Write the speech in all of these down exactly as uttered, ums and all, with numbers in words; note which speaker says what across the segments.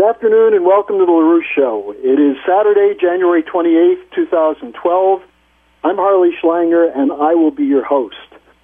Speaker 1: Good afternoon and welcome to the LaRouche Show. It is Saturday, January twenty-eighth, twenty twelve. I'm Harley Schlanger and I will be your host.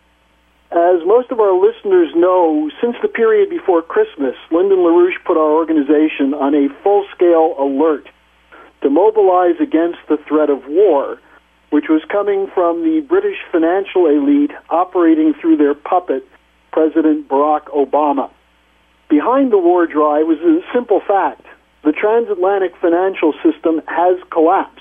Speaker 1: As most of our listeners know, since the period before Christmas, Lyndon LaRouche put our organization on a full-scale alert to mobilize against the threat of war, which was coming from the British financial elite operating through their puppet, President Barack Obama. Behind the war drive was a simple fact. The transatlantic financial system has collapsed,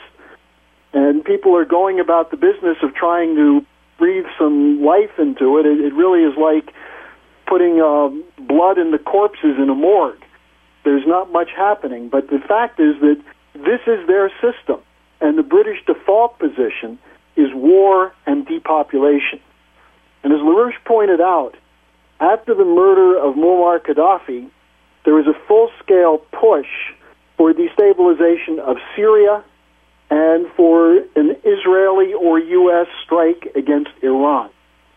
Speaker 1: and people are going about the business of trying to breathe some life into it. It, it really is like putting uh, blood in the corpses in a morgue. There's not much happening, but the fact is that this is their system, and the British default position is war and depopulation. And as LaRouche pointed out, after the murder of Muammar Gaddafi, there was a full-scale push for destabilization of Syria and for an Israeli or U S strike against Iran.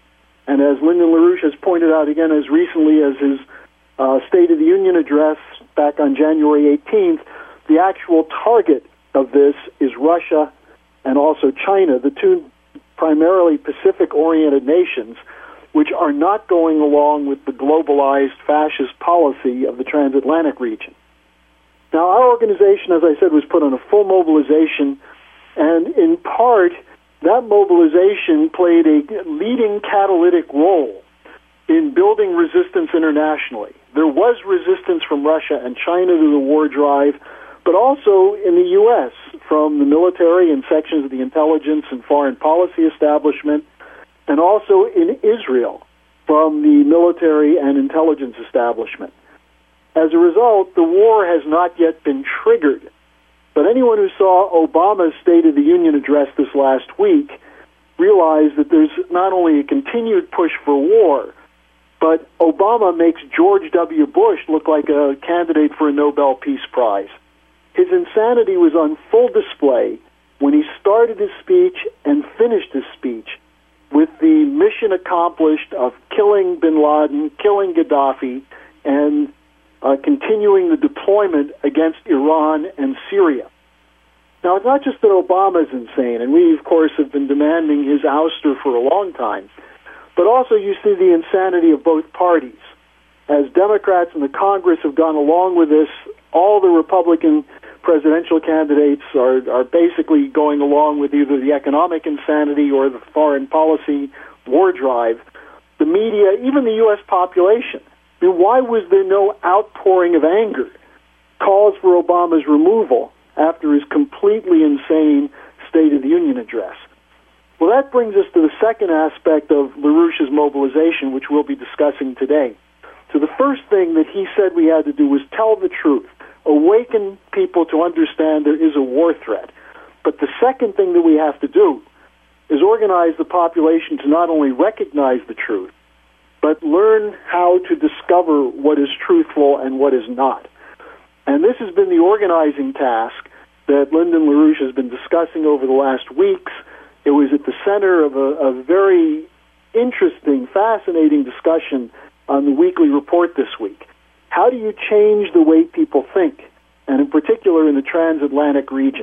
Speaker 1: And as Lyndon LaRouche has pointed out again as recently as his uh, State of the Union address back on January eighteenth, the actual target of this is Russia and also China, the two primarily Pacific-oriented nations, which are not going along with the globalized fascist policy of the transatlantic region. Now, our organization, as I said, was put on a full mobilization, and in part, that mobilization played a leading catalytic role in building resistance internationally. There was resistance from Russia and China to the war drive, but also in the U S from the military and sections of the intelligence and foreign policy establishment, and also in Israel from the military and intelligence establishment. As a result, the war has not yet been triggered. But anyone who saw Obama's State of the Union address this last week realized that there's not only a continued push for war, but Obama makes George W. Bush look like a candidate for a Nobel Peace Prize. His insanity was on full display when he started his speech and finished his speech with the mission accomplished of killing bin Laden, killing Gaddafi, and uh, continuing the deployment against Iran and Syria. Now, it's not just that Obama is insane, and we, of course, have been demanding his ouster for a long time, but also you see the insanity of both parties. As Democrats in the Congress have gone along with this, all the Republican presidential candidates are, are basically going along with either the economic insanity or the foreign policy war drive. The media, even the U S population. I mean, why was there no outpouring of anger? Calls for Obama's removal after his completely insane State of the Union address. Well, that brings us to the second aspect of LaRouche's mobilization, which we'll be discussing today. So the first thing that he said we had to do was tell the truth, awaken people to understand there is a war threat. But the second thing that we have to do is organize the population to not only recognize the truth, but learn how to discover what is truthful and what is not. And this has been the organizing task that Lyndon LaRouche has been discussing over the last weeks. It was at the center of a, a very interesting, fascinating discussion on the weekly report this week. How do you change the way people think, and in particular in the transatlantic region?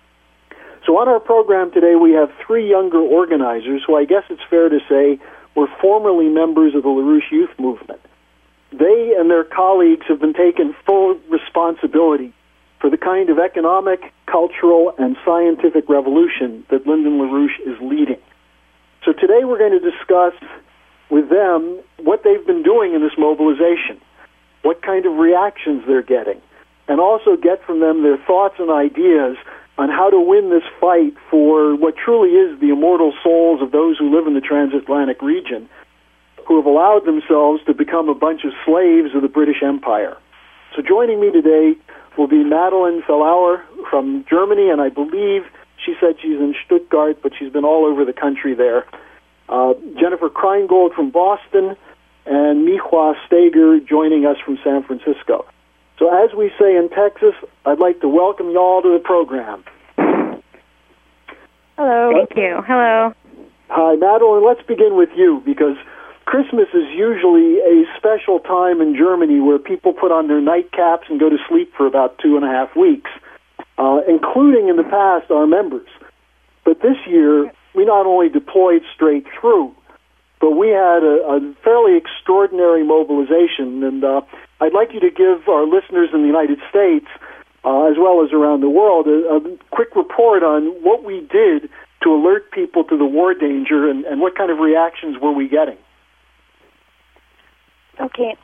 Speaker 1: So on our program today, we have three younger organizers who I guess it's fair to say were formerly members of the LaRouche Youth Movement. They and their colleagues have been taking full responsibility for the kind of economic, cultural, and scientific revolution that Lyndon LaRouche is leading. So today we're going to discuss with them what they've been doing in this mobilization, what kind of reactions they're getting, and also get from them their thoughts and ideas on how to win this fight for what truly is the immortal souls of those who live in the transatlantic region, who have allowed themselves to become a bunch of slaves of the British Empire. So joining me today will be Madeline Fellauer from Germany, and I believe she said she's in Stuttgart, but she's been all over the country there. Uh, Jennifer Kreingold from Boston, and Michwa Steger joining us from San Francisco. So as we say in Texas, I'd like to welcome you all to the program.
Speaker 2: Hello. Thank you. Hello.
Speaker 1: Hi, Madeline. Let's begin with you, because Christmas is usually a special time in Germany where people put on their nightcaps and go to sleep for about two and a half weeks, uh, including in the past our members. But this year, we not only deployed straight through, but we had a, a fairly extraordinary mobilization. And uh, I'd like you to give our listeners in the United States, uh, as well as around the world, a, a quick report on what we did to alert people to the war danger and, and what kind of reactions were we getting.
Speaker 2: Okay.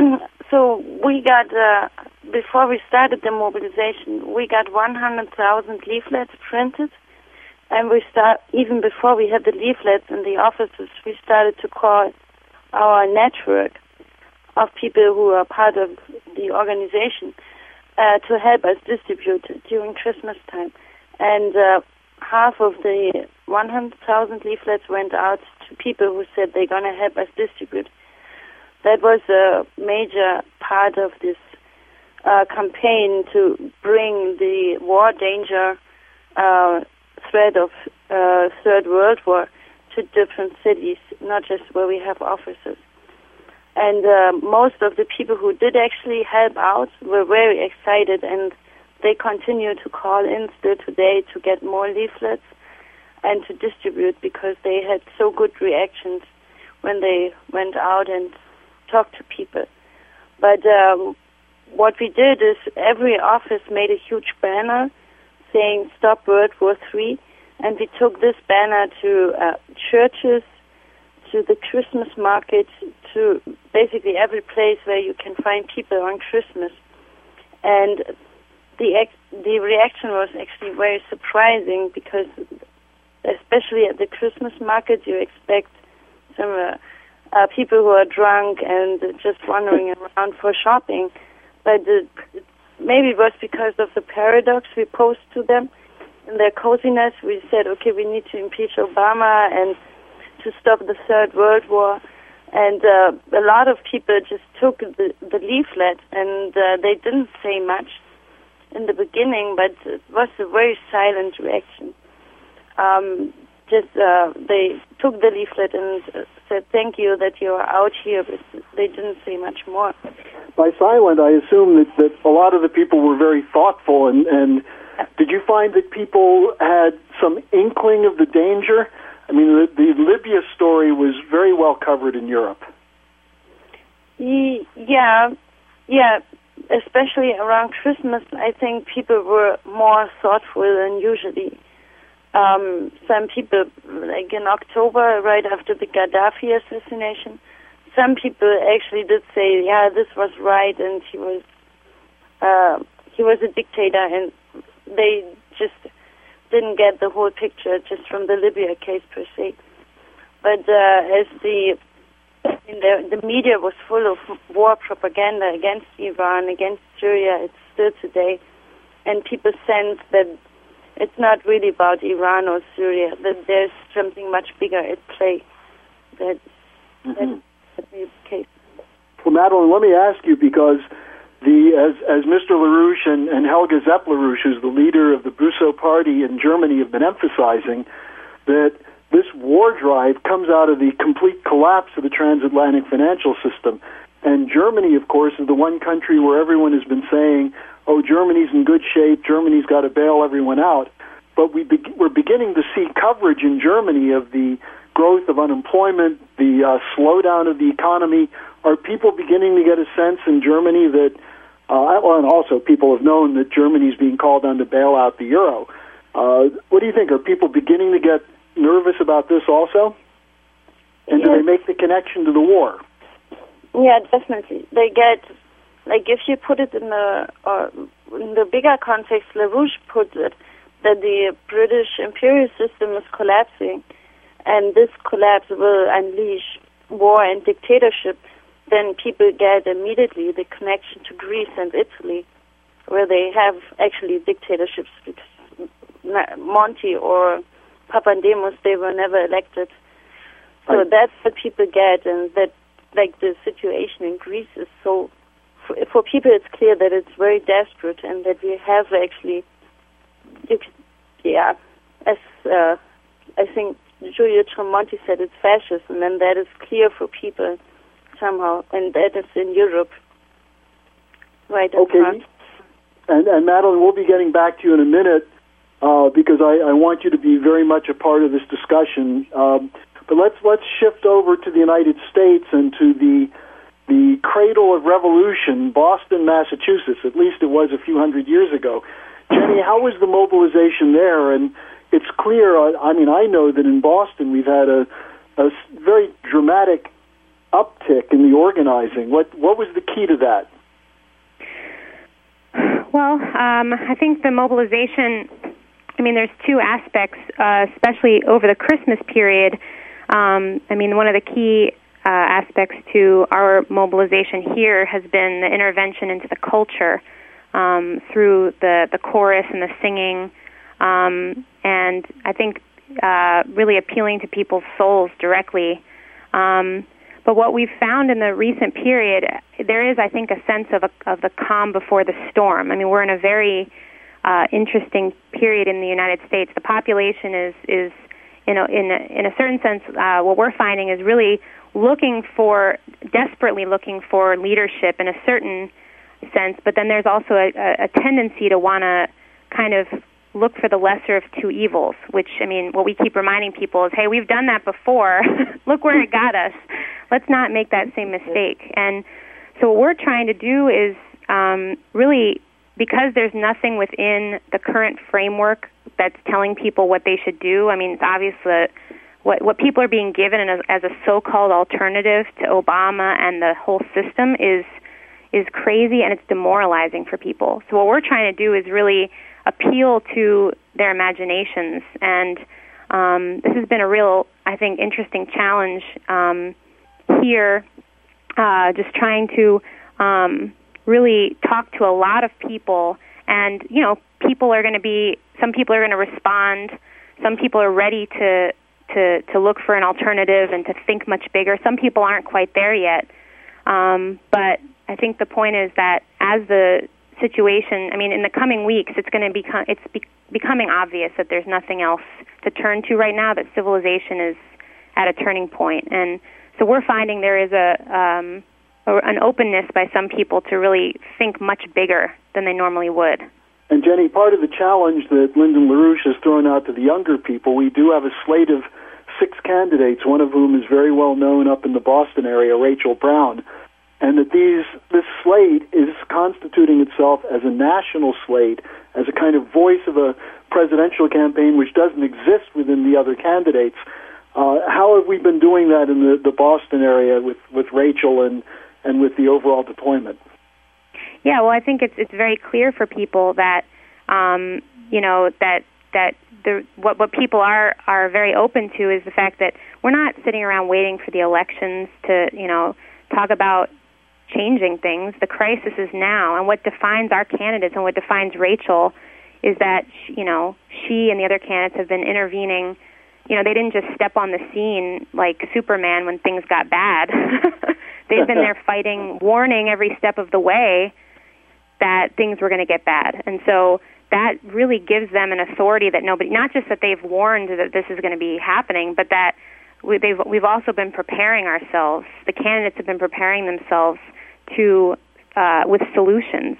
Speaker 2: So we got, uh, before we started the mobilization, we got one hundred thousand leaflets printed. And we start, even before we had the leaflets in the offices, we started to call our network of people who are part of the organization uh, to help us distribute during Christmas time. And uh, half of the one hundred thousand leaflets went out to people who said they're going to help us distribute. That was a major part of this uh, campaign to bring the war danger uh, threat of uh, Third World War to different cities, not just where we have offices. And uh, most of the people who did actually help out were very excited, and they continue to call in still today to get more leaflets and to distribute because they had so good reactions when they went out and talked to people. But um, what we did is every office made a huge banner saying Stop World War Three, and we took this banner to uh, churches, to the Christmas market, to basically every place where you can find people on Christmas. And the ex- the reaction was actually very surprising because, especially at the Christmas market, you expect some uh, uh, people who are drunk and just wandering around for shopping. But uh, maybe it was because of the paradox we posed to them. In their coziness, we said, okay, we need to impeach Obama and to stop the Third World War. And uh, a lot of people just took the, the leaflet, and uh, they didn't say much in the beginning, but it was a very silent reaction. Um, just uh, they took the leaflet and uh, said, thank you that you are out here, but they didn't say much more.
Speaker 1: By silent, I assume that, that a lot of the people were very thoughtful, and, and did you find that people had some inkling of the danger? I mean, the, the Libya story was very well covered in Europe.
Speaker 2: Yeah, yeah, especially around Christmas, I think people were more thoughtful than usually. Um, some people, like in October, right after the Gaddafi assassination, some people actually did say, yeah, this was right, and he was uh, he was a dictator, and they just didn't get the whole picture just from the Libya case per se. But uh, as the, in the the media was full of war propaganda against Iran, against Syria, it's still today, and people sense that it's not really about Iran or Syria, that there's something much bigger at play. That,
Speaker 1: mm-hmm.
Speaker 2: That's the case.
Speaker 1: Well, Madeline, let me ask you, because the as as Mister LaRouche and, and Helga Zepp-LaRouche, who's the leader of the Busso Party in Germany, have been emphasizing that this war drive comes out of the complete collapse of the transatlantic financial system. And Germany, of course, is the one country where everyone has been saying, oh, Germany's in good shape, Germany's got to bail everyone out. But we be- we're beginning to see coverage in Germany of the growth of unemployment, the uh, slowdown of the economy. Are people beginning to get a sense in Germany that, uh, well, and also people have known that Germany's being called on to bail out the euro. Uh, what do you think? Are people beginning to get nervous about this also? And
Speaker 2: yes.
Speaker 1: Do they make the connection to the war?
Speaker 2: Yeah, definitely. They get, like, if you put it in the, uh, in the bigger context, LaRouche puts it, that the British imperial system is collapsing, and this collapse will unleash war and dictatorship, then people get immediately the connection to Greece and Italy, where they have actually dictatorships. Monti or Papandreou, they were never elected. So right. That's what people get, and that, like, the situation in Greece is so, for, for people it's clear that it's very desperate, and that we have actually, you could, yeah, as uh, I think Giulio Tremonti said it's fascism, and that is clear for people somehow, and that is in Europe. Right in
Speaker 1: okay.
Speaker 2: front.
Speaker 1: And, and Madeline, we'll be getting back to you in a minute uh, because I, I want you to be very much a part of this discussion. Um, but let's let's shift over to the United States and to the the cradle of revolution, Boston, Massachusetts. At least it was a few hundred years ago. Jenny, how was the mobilization there? And it's clear. I, I mean, I know that in Boston we've had a, a very dramatic uptick in the organizing. What what was the key to that?
Speaker 3: Well, um, I think the mobilization, I mean, there's two aspects, uh, especially over the Christmas period. Um, I mean, one of the key uh, aspects to our mobilization here has been the intervention into the culture um, through the, the chorus and the singing, um, and I think uh, really appealing to people's souls directly. Um, But what we've found in the recent period, there is, I think, a sense of a, of the calm before the storm. I mean, we're in a very uh, interesting period in the United States. The population is, is you know, in a, in a certain sense, uh, what we're finding is really looking for, desperately looking for leadership in a certain sense. But then there's also a, a tendency to want to kind of look for the lesser of two evils, which, I mean, what we keep reminding people is, hey, we've done that before. Look where it got us. Let's not make that same mistake. And so what we're trying to do is um, really, because there's nothing within the current framework that's telling people what they should do. I mean, it's obvious that what, what people are being given as, as a so-called alternative to Obama and the whole system is is crazy, and it's demoralizing for people. So what we're trying to do is really appeal to their imaginations, and um, this has been a real, I think, interesting challenge um, here, uh, just trying to um, really talk to a lot of people, and, you know, people are going to be, some people are going to respond, some people are ready to, to, to look for an alternative and to think much bigger. Some people aren't quite there yet, um, but I think the point is that as the situation, I mean, in the coming weeks, it's going to become, it's be, becoming obvious that there's nothing else to turn to right now, that civilization is at a turning point. And so we're finding there is a, um, a an openness by some people to really think much bigger than they normally would.
Speaker 1: And Jenny, part of the challenge that Lyndon LaRouche has thrown out to the younger people, we do have a slate of six candidates, one of whom is very well known up in the Boston area, Rachel Brown, and that these this slate is constituting itself as a national slate, as a kind of voice of a presidential campaign which doesn't exist within the other candidates. Uh, how have we been doing that in the, the Boston area with, with Rachel and, and with the overall deployment?
Speaker 3: Yeah, well, I think it's it's very clear for people that um, you know that that the what what people are are very open to is the fact that we're not sitting around waiting for the elections to you know talk about changing things. The crisis is now, and what defines our candidates and what defines Rachel is that she, you know she and the other candidates have been intervening. You know, they didn't just step on the scene like Superman when things got bad. They've been there fighting, warning every step of the way that things were going to get bad. And so that really gives them an authority that nobody, not just that they've warned that this is going to be happening, but that we, they've, we've also been preparing ourselves. The candidates have been preparing themselves to uh, with solutions.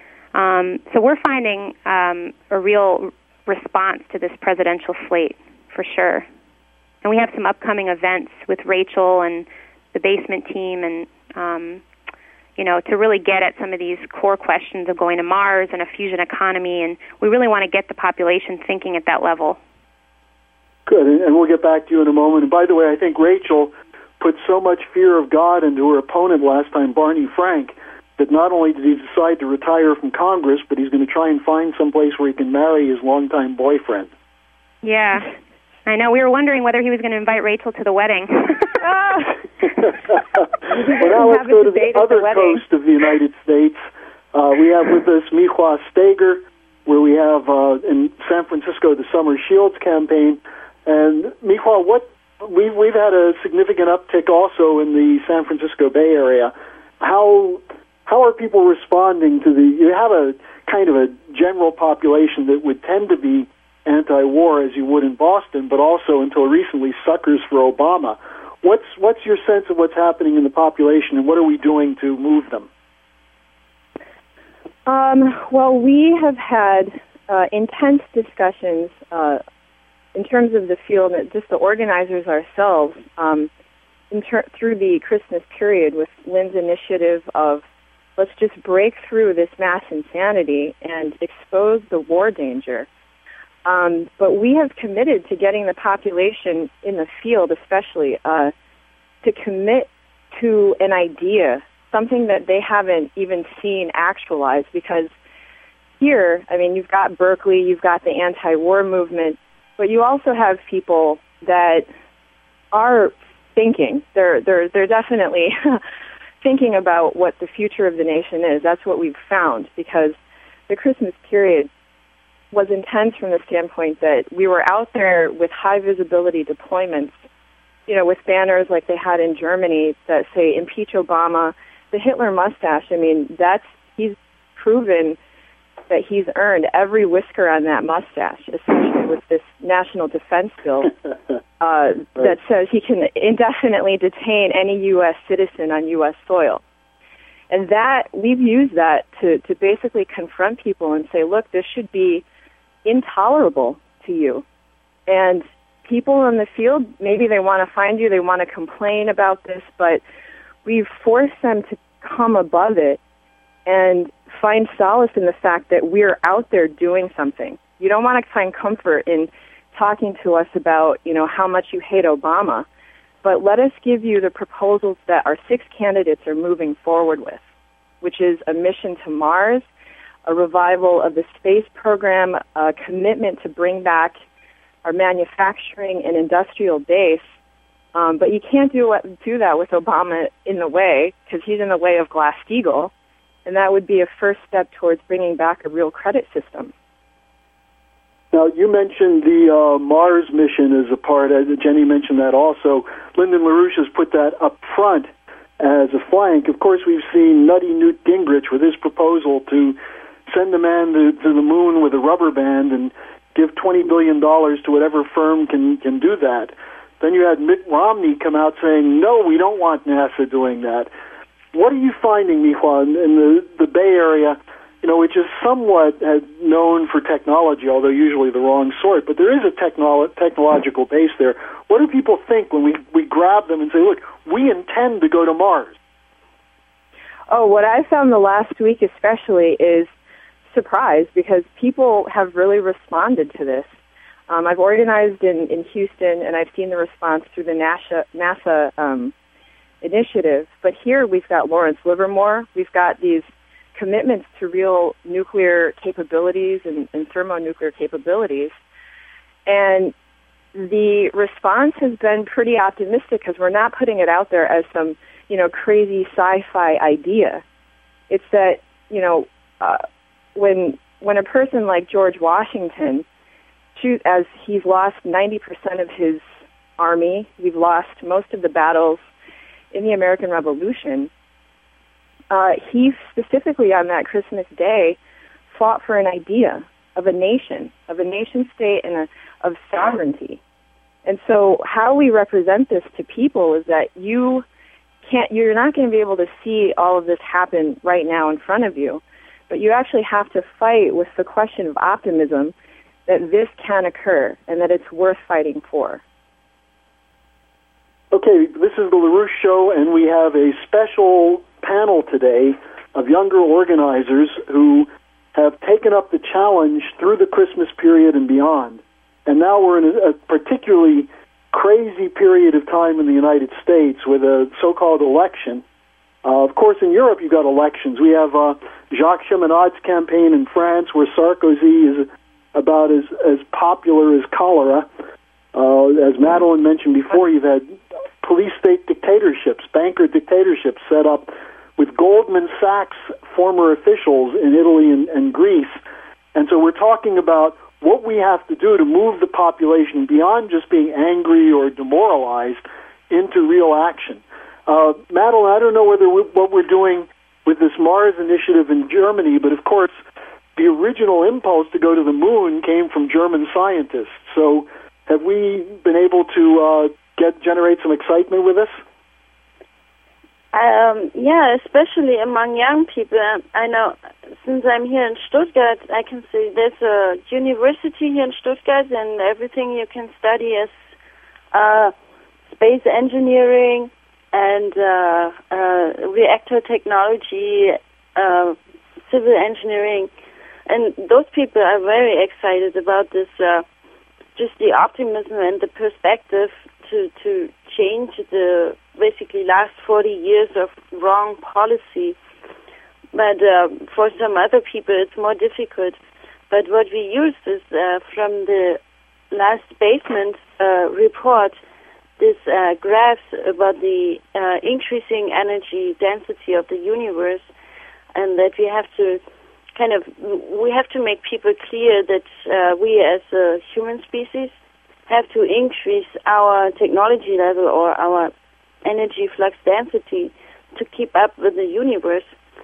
Speaker 3: Um, so we're finding um, a real response to this presidential slate, for sure. And we have some upcoming events with Rachel and the basement team and, um, you know, to really get at some of these core questions of going to Mars and a fusion economy. And we really want to get the population thinking at that level.
Speaker 1: Good, and we'll get back to you in a moment. And by the way, I think Rachel put so much fear of God into her opponent last time, Barney Frank, that not only did he decide to retire from Congress, but he's going to try and find some place where he can marry his longtime boyfriend.
Speaker 3: Yeah, I know. We were wondering whether he was going to invite Rachel to the wedding.
Speaker 1: Well, now let's go to the other coast of the United States. Uh, we have with us Michwa Steger, where we have uh, in San Francisco the Summer Shields campaign. And Michwa, what we've we've had a significant uptick also in the San Francisco Bay Area. How how are people responding to the? You have a kind of a general population that would tend to be anti-war as you would in Boston, but also until recently suckers for Obama. What's what's your sense of what's happening in the population, and what are we doing to move them?
Speaker 4: Um, well, we have had uh, intense discussions uh, in terms of the field, just the organizers ourselves, um, in ter- through the Christmas period with Lynn's initiative of let's just break through this mass insanity and expose the war danger. Um, but we have committed to getting the population in the field especially uh, to commit to an idea, something that they haven't even seen actualized, because here, I mean, you've got Berkeley, you've got the anti-war movement, but you also have people that are thinking. They're, they're, they're definitely thinking about what the future of the nation is. That's what we've found, because the Christmas period was intense from the standpoint that we were out there with high visibility deployments, you know, with banners like they had in Germany that say, impeach Obama. The Hitler mustache, I mean, that's, he's proven that he's earned every whisker on that mustache, especially with this national defense bill uh, right. that says he can indefinitely detain any U S citizen on U S soil. And that, we've used that to, to basically confront people and say, look, this should be intolerable to you. And people in the field, maybe they want to find you, they want to complain about this, but we've forced them to come above it and find solace in the fact that we're out there doing something. You don't want to find comfort in talking to us about, you know, how much you hate Obama, but let us give you the proposals that our six candidates are moving forward with, which is a mission to Mars, a revival of the space program, a commitment to bring back our manufacturing and industrial base. Um, but you can't do what, do that with Obama in the way, because he's in the way of Glass-Steagall, and that would be a first step towards bringing back a real credit system.
Speaker 1: Now, you mentioned the uh, Mars mission as a part. Uh, Jenny mentioned that also. Lyndon LaRouche has put that up front as a flank. Of course, we've seen nutty Newt Gingrich with his proposal to send a man to, to the moon with a rubber band and give twenty billion dollars to whatever firm can, can do that. Then you had Mitt Romney come out saying, no, we don't want NASA doing that. What are you finding, Michal, in the, the Bay Area, you know, which is somewhat uh, known for technology, although usually the wrong sort, but there is a technolo- technological base there. What do people think when we, we grab them and say, look, we intend to go to Mars?
Speaker 4: Oh, what I found the last week especially is surprise, because people have really responded to this. Um, I've organized in, in Houston, and I've seen the response through the NASA, NASA um, initiative. But here we've got Lawrence Livermore. We've got these commitments to real nuclear capabilities and, and thermonuclear capabilities. And the response has been pretty optimistic, because we're not putting it out there as some, you know, crazy sci-fi idea. It's that, you know, uh, when when a person like George Washington, as he's lost ninety percent of his army, we've lost most of the battles in the American Revolution, uh, he specifically on that Christmas day fought for an idea of a nation, of a nation state and a, of sovereignty. And so how we represent this to people is that you can't, you're not going to be able to see all of this happen right now in front of you, but you actually have to fight with the question of optimism that this can occur and that it's worth fighting for.
Speaker 1: Okay, this is the LaRouche Show, and we have a special panel today of younger organizers who have taken up the challenge through the Christmas period and beyond. And now we're in a, a particularly crazy period of time in the United States with a so-called election. Uh, of course, in Europe, you've got elections. We have uh, Jacques Cheminad's campaign in France, where Sarkozy is about as, as popular as cholera. Uh, as Madeline mentioned before, you've had police-state dictatorships, banker dictatorships set up with Goldman Sachs former officials in Italy and, and Greece. And so we're talking about what we have to do to move the population beyond just being angry or demoralized into real action. Uh, Madeline, I don't know whether we, what we're doing with this Mars initiative in Germany, but of course, the original impulse to go to the moon came from German scientists. So have we been able to uh, get generate some excitement with this?
Speaker 2: Um, yeah, especially among young people. I know since I'm here in Stuttgart, I can see there's a university here in Stuttgart, and everything you can study is uh, space engineering and uh, uh, reactor technology, uh, civil engineering. And those people are very excited about this, uh, just the optimism and the perspective to, to change the basically last forty years of wrong policy. But uh, for some other people, it's more difficult. But what we used is uh, from the last basement uh, report, this uh, graphs about the uh, increasing energy density of the universe, and that we have to kind of, we have to make people clear that uh, we as a human species have to increase our technology level or our energy flux density to keep up with the universe,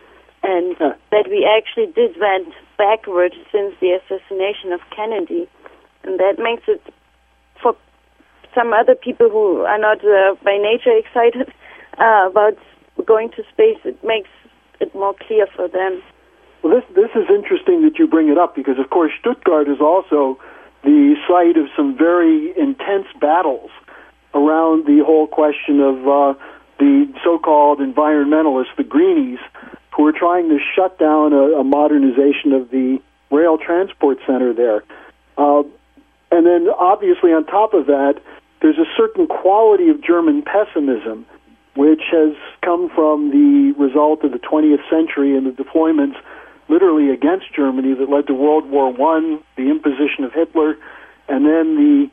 Speaker 2: and huh. that we actually did went backwards since the assassination of Kennedy, and that makes it, for some other people who are not uh, by nature excited uh, about going to space, it makes it more clear for them.
Speaker 1: Well, this this is interesting that you bring it up, because of course Stuttgart is also the site of some very intense battles around the whole question of uh, the so-called environmentalists, the greenies, who are trying to shut down a, a modernization of the rail transport center there. Uh, and then obviously on top of that, there's a certain quality of German pessimism which has come from the result of the twentieth century and the deployments literally against Germany that led to World War One, the imposition of Hitler, and then the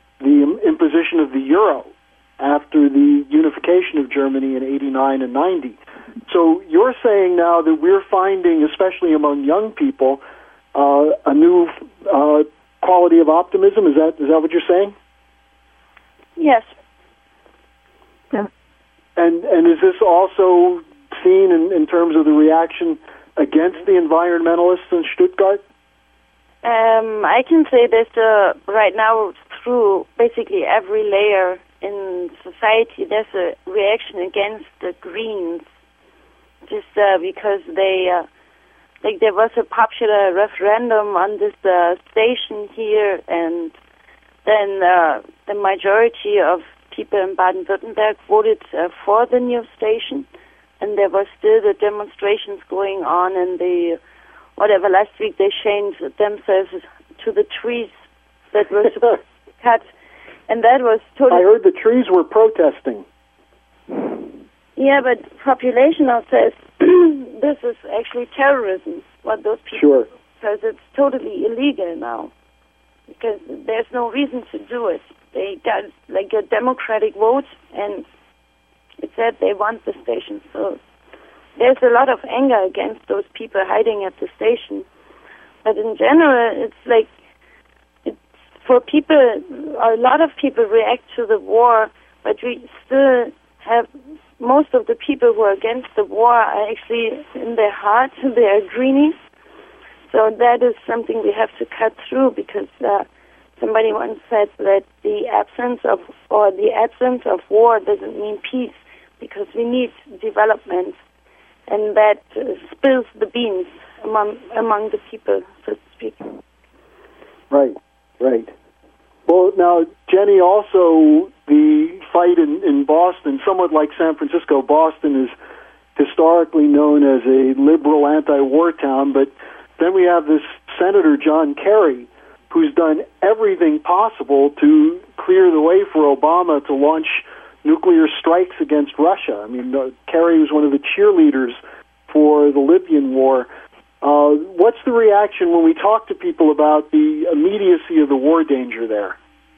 Speaker 1: the imposition of the euro after the unification of Germany in eighty-nine and ninety. So you're saying now that we're finding, especially among young people, uh, a new uh, quality of optimism. Is that is that what you're saying?
Speaker 2: Yes.
Speaker 4: Yeah.
Speaker 1: And and is this also seen in, in terms of the reaction against the environmentalists in Stuttgart?
Speaker 2: Um, I can say that uh, right now, through basically every layer in society, there's a reaction against the Greens, just uh, because they, uh, like, there was a popular referendum on this uh, station here, and then uh, the majority of people in Baden-Württemberg voted uh, for the new station, and there was still the demonstrations going on, and the whatever, last week they chained themselves to the trees that were supposed to be cut, and that was totally...
Speaker 1: I heard the trees were protesting.
Speaker 2: Yeah, but population now says this is actually terrorism, what those people
Speaker 1: sure.
Speaker 2: do, because it's totally illegal now, because there's no reason to do it. They got like a democratic vote, and it said they want the station, so there's a lot of anger against those people hiding at the station. But in general, it's like, it's for people, a lot of people react to the war, but we still have, most of the people who are against the war are actually, in their heart, they are greenies. So that is something we have to cut through, because uh, somebody once said that the absence of, or the absence of war doesn't mean peace, because we need development. And that uh, spills the beans among among the people, so to speak.
Speaker 1: Right, right. Well, now, Jenny, also the fight in, in Boston, somewhat like San Francisco, Boston is historically known as a liberal anti-war town, but then we have this Senator John Kerry, who's done everything possible to clear the way for Obama to launch nuclear strikes against Russia. I mean, uh, Kerry was one of the cheerleaders for the Libyan war. Uh, what's the reaction when we talk to people about the immediacy of the war danger there?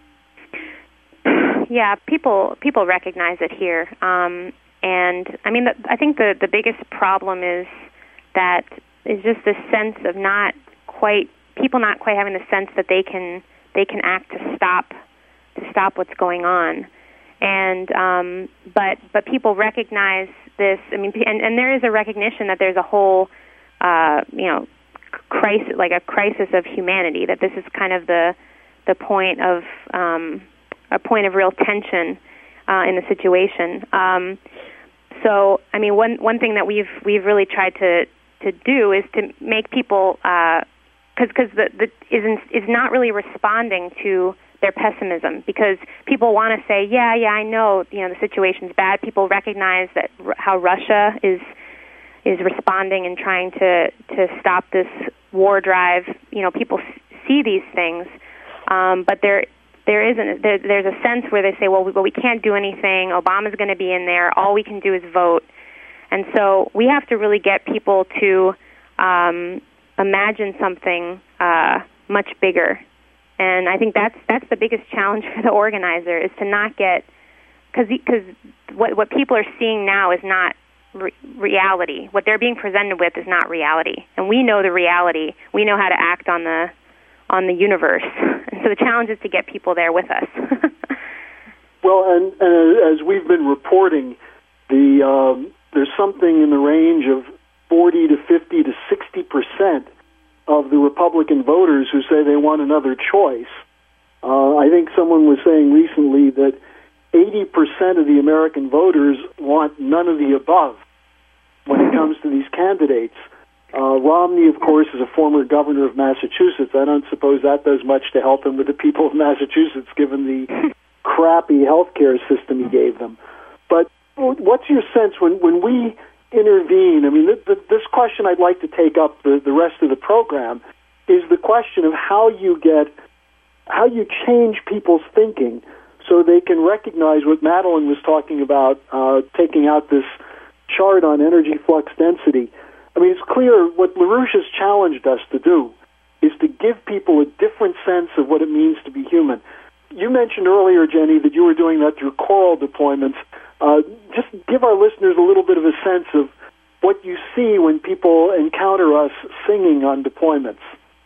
Speaker 3: Yeah, people people recognize it here, um, and I mean, the, I think the the biggest problem is that is just this sense of not quite people not quite having the sense that they can they can act to stop to stop what's going on. And um, but but people recognize this. I mean, and, and there is a recognition that there's a whole, uh, you know, crisis, like a crisis of humanity. That this is kind of the the point of um, a point of real tension uh, in the situation. Um, so, I mean, one one thing that we've we've really tried to to do is to make people, because uh, because the the is is not really responding to their pessimism, because people want to say, yeah, yeah, I know, you know, the situation's bad. People recognize that r- how Russia is is responding and trying to to stop this war drive. You know, people s- see these things, um, but there there isn't. There, there's a sense where they say, well, we, well, we can't do anything. Obama's going to be in there. All we can do is vote. And so we have to really get people to um, imagine something uh, much bigger. And I think that's that's the biggest challenge for the organizer, is to not get, because because what what people are seeing now is not re- reality. What they're being presented with is not reality, and we know the reality. We know how to act on the on the universe, and so the challenge is to get people there with us.
Speaker 1: Well, and, and as we've been reporting, the um, there's something in the range of forty to fifty to sixty percent of the Republican voters who say they want another choice. Uh, I think someone was saying recently that eighty percent of the American voters want none of the above when it comes to these candidates. Uh, Romney, of course, is a former governor of Massachusetts. I don't suppose that does much to help him with the people of Massachusetts, given the crappy health care system he gave them. But what's your sense when, when we intervene? I mean, th- th- this question I'd like to take up the, the rest of the program is the question of how you get, how you change people's thinking so they can recognize what Madeline was talking about, uh, taking out this chart on energy flux density. I mean, it's clear what LaRouche has challenged us to do is to give people a different sense of what it means to be human. You mentioned earlier, Jenny, that you were doing that through choral deployments. Uh, just give our listeners a little bit of a sense of what you see when people encounter us singing on deployments.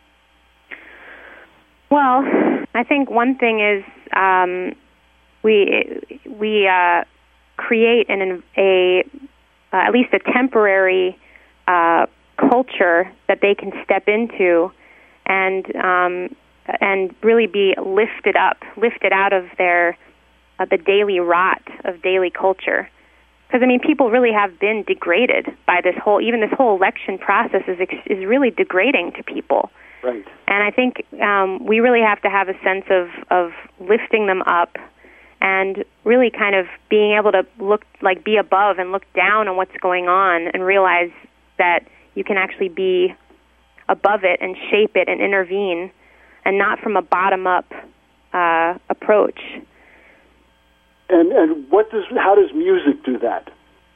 Speaker 3: Well, I think one thing is um, we we uh, create an a uh, at least a temporary uh, culture that they can step into and um, and really be lifted up, lifted out of their uh, the daily rot of daily culture. Because I mean, people really have been degraded by this whole. Even this whole election process is is really degrading to people.
Speaker 1: Right.
Speaker 3: And I think um, we really have to have a sense of, of lifting them up and really kind of being able to look, like be above and look down on what's going on and realize that you can actually be above it and shape it and intervene, and not from a bottom-up uh, approach.
Speaker 1: And and what does how does music do that?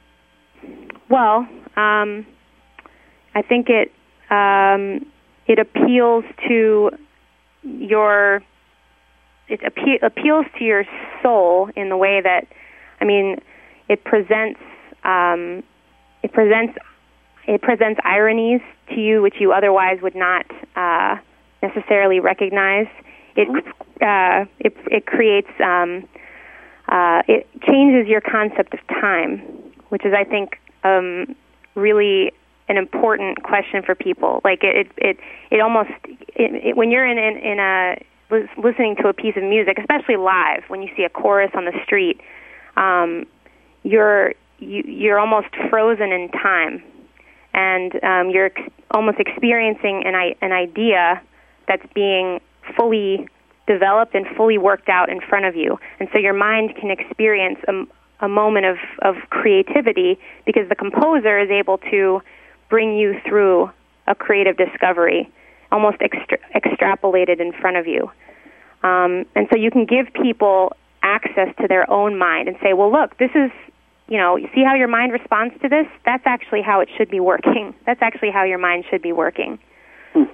Speaker 3: Well, um, I think it um, it appeals to your it appe- appeals to your soul in the way that, I mean, it presents um, it presents it presents ironies to you which you otherwise would not uh, necessarily recognize. It uh, it it creates um, uh, it changes your concept of time, which is, I think, um, really an important question for people. Like it, it, it almost it, it, when you're in, in in a listening to a piece of music, especially live, when you see a chorus on the street, um, you're you, you're almost frozen in time, and um, you're ex- almost experiencing an I- an idea that's being fully developed and fully worked out in front of you, and so your mind can experience a, a moment of, of creativity because the composer is able to bring you through a creative discovery, almost extra- extrapolated in front of you. Um, and so you can give people access to their own mind and say, well, look, this is, you know, you see how your mind responds to this? That's actually how it should be working. That's actually how your mind should be working.
Speaker 1: Hmm.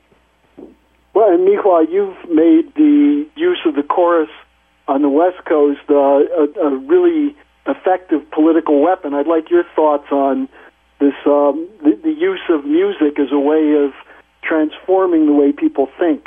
Speaker 1: Well, and Michal, you've made the use of the chorus on the West Coast uh, a, a really effective political weapon. I'd like your thoughts on this, um, the, the use of music as a way of transforming the way people think.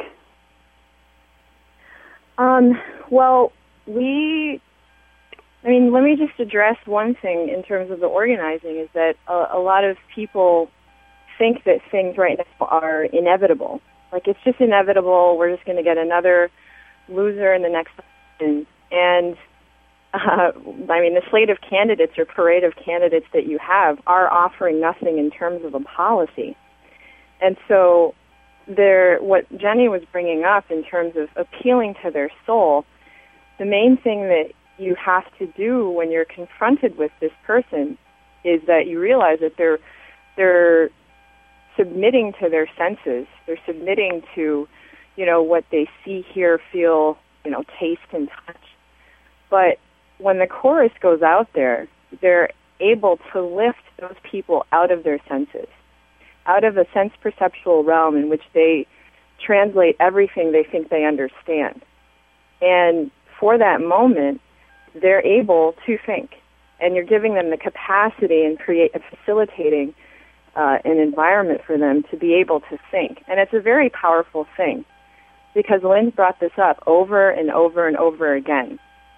Speaker 4: Um, well, we, I mean, let me just address one thing in terms of the organizing, is that a, a lot of people think that things right now are inevitable. Like, it's just inevitable. We're just going to get another loser in the next election. And, uh, I mean, the slate of candidates or parade of candidates that you have are offering nothing in terms of a policy. And so there, what Jenny was bringing up in terms of appealing to their soul, the main thing that you have to do when you're confronted with this person is that you realize that they're they're submitting to their senses. They're submitting to, you know, what they see, hear, feel, you know, taste and touch. But when the chorus goes out there, they're able to lift those people out of their senses, out of a sense-perceptual realm in which they translate everything they think they understand. And for that moment, they're able to think. And you're giving them the capacity and create facilitating uh, an environment for them to be able to think. And it's a very powerful thing, because Lynn brought this up over and over and over again.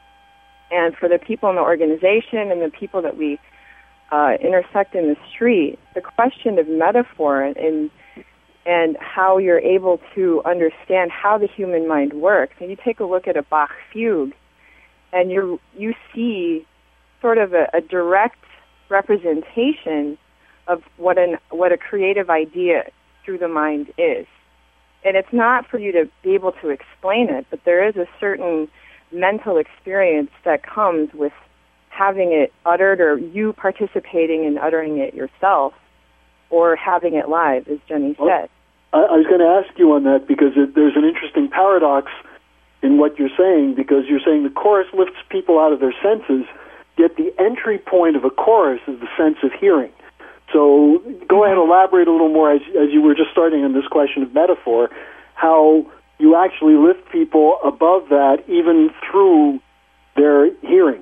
Speaker 4: And for the people in the organization and the people that we uh, intersect in the street, the question of metaphor and and how you're able to understand how the human mind works. And you take a look at a Bach fugue, and you you see sort of a, a direct representation of what an what a creative idea through the mind is. And it's not for you to be able to explain it, but there is a certain mental experience that comes with having it uttered, or you participating in uttering it yourself, or having it live, as Jenny said.
Speaker 1: Well, I, I was going to ask you on that, because it, there's an interesting paradox in what you're saying, because you're saying the chorus lifts people out of their senses, yet the entry point of a chorus is the sense of hearing. So go ahead, elaborate a little more, as, as you were just starting on this question of metaphor, how you actually lift people above that even through their hearing.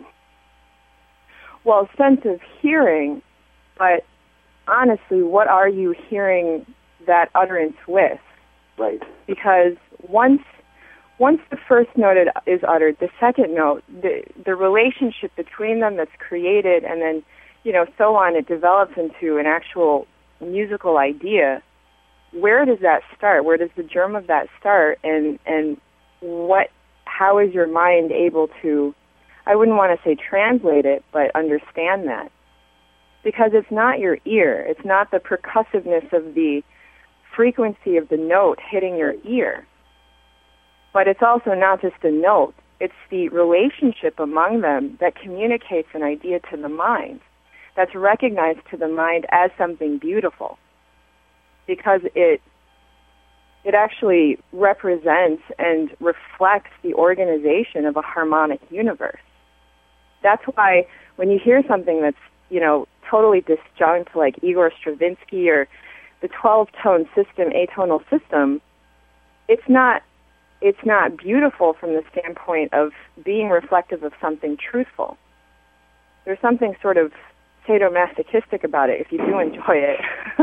Speaker 4: Well, sense of hearing, but honestly, what are you hearing that utterance with?
Speaker 1: Right.
Speaker 4: Because once once the first note is uttered, the second note, the the relationship between them that's created, and then, you know, so on, it develops into an actual musical idea. Where does that start? Where does the germ of that start? And and what? How is your mind able to, I wouldn't want to say translate it, but understand that? Because it's not your ear. It's not the percussiveness of the frequency of the note hitting your ear. But it's also not just a note. It's the relationship among them that communicates an idea to the mind, that's recognized to the mind as something beautiful, because it it actually represents and reflects the organization of a harmonic universe. That's why when you hear something that's, you know, totally disjunct, like Igor Stravinsky or the twelve-tone system, atonal system, it's not it's not beautiful from the standpoint of being reflective of something truthful. There's something sort of sadomasochistic about it if you do enjoy it.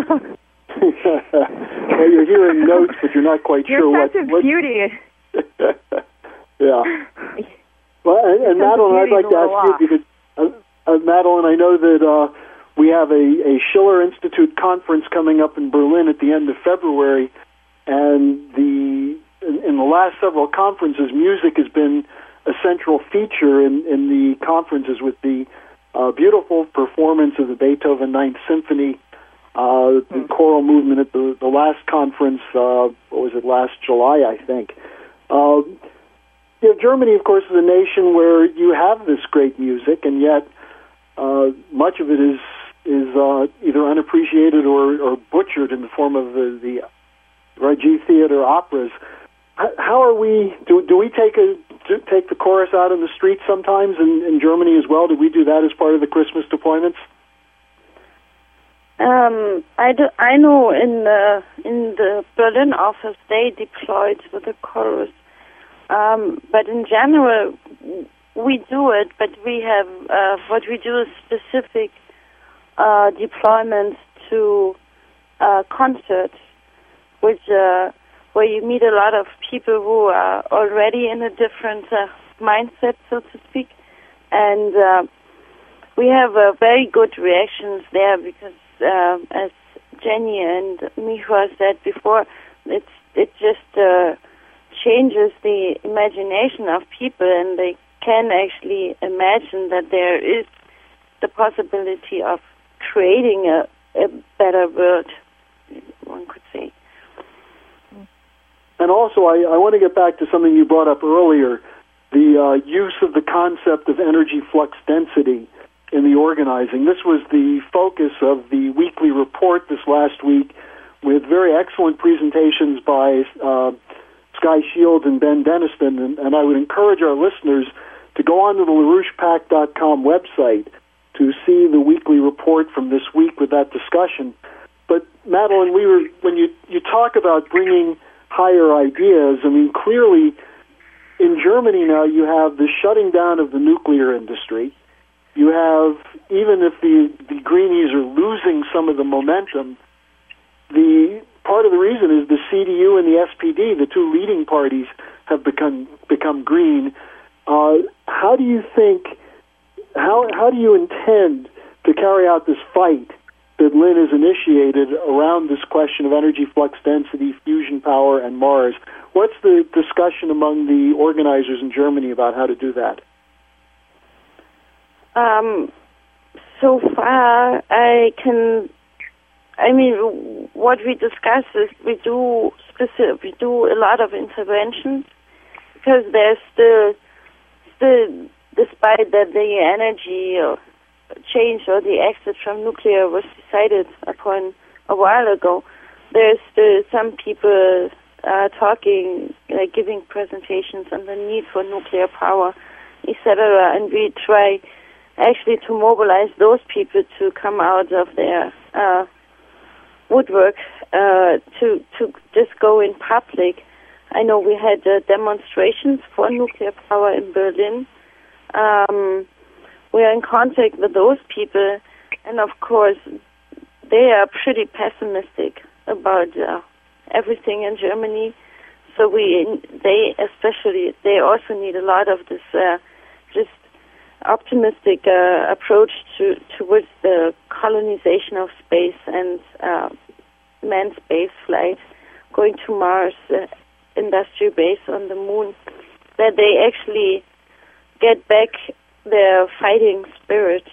Speaker 1: Well, you're hearing notes, but you're not quite
Speaker 4: Your
Speaker 1: sure what...
Speaker 4: Your sense of
Speaker 1: what...
Speaker 4: beauty.
Speaker 1: Yeah. Well, and, and Madeline, I'd like to ask you, because, uh, uh, Madeline, I know that uh, we have a, a Schiller Institute conference coming up in Berlin at the end of February, and the in, in the last several conferences, music has been a central feature in, in the conferences, with the uh, beautiful performance of the Beethoven Ninth Symphony, uh, the mm. choral movement at the, the last conference, uh, what was it, last July, I think. Uh, you know, Germany, of course, is a nation where you have this great music, and yet uh, much of it is is uh, either unappreciated or, or butchered in the form of the, the Regie Theater operas. How are we? Do do we take a do take the chorus out in the streets sometimes in, in Germany as well? Do we do that as part of the Christmas deployments?
Speaker 2: Um, I, do, I know in the in the Berlin office they deployed with the chorus, um, but in general we do it. But we have uh, what we do is specific uh, deployments to uh, concerts, which. Uh, where you meet a lot of people who are already in a different uh, mindset, so to speak. And uh, we have uh, very good reactions there, because uh, as Jenny and Michal said before, it's it just uh, changes the imagination of people, and they can actually imagine that there is the possibility of creating a, a better world, one could say.
Speaker 1: And also, I, I want to get back to something you brought up earlier, the uh, use of the concept of energy flux density in the organizing. This was the focus of the weekly report this last week, with very excellent presentations by uh, Sky Shields and Ben Deniston, and, and I would encourage our listeners to go on to the LaRouche Pact dot com website to see the weekly report from this week with that discussion. But, Madeline, we were when you, you talk about bringing higher ideas, I mean, clearly in Germany now you have the shutting down of the nuclear industry. You have, even if the, the Greenies are losing some of the momentum, the part of the reason is the C D U and the S P D, the two leading parties, have become become green. Uh, how do you think, how how do you intend to carry out this fight that Lynn has initiated around this question of energy flux density, fusion power, and Mars? What's the discussion among the organizers in Germany about how to do that?
Speaker 2: Um, so far, I can, I mean, what we discuss is we do specific, we do a lot of interventions, because there's still, still, despite that the energy or change or the exit from nuclear was decided upon a while ago, there's still some people uh, talking, like giving presentations on the need for nuclear power, et cetera, and we try actually to mobilize those people to come out of their uh, woodwork uh, to to just go in public. I know we had uh, demonstrations for nuclear power in Berlin. Um, we are in contact with those people, and of course, they are pretty pessimistic about uh, everything in Germany. So we, they especially, they also need a lot of this uh, just optimistic uh, approach to towards the colonization of space and uh, manned space flight, going to Mars, uh, industrial base on the moon, that they actually get back their fighting spirit.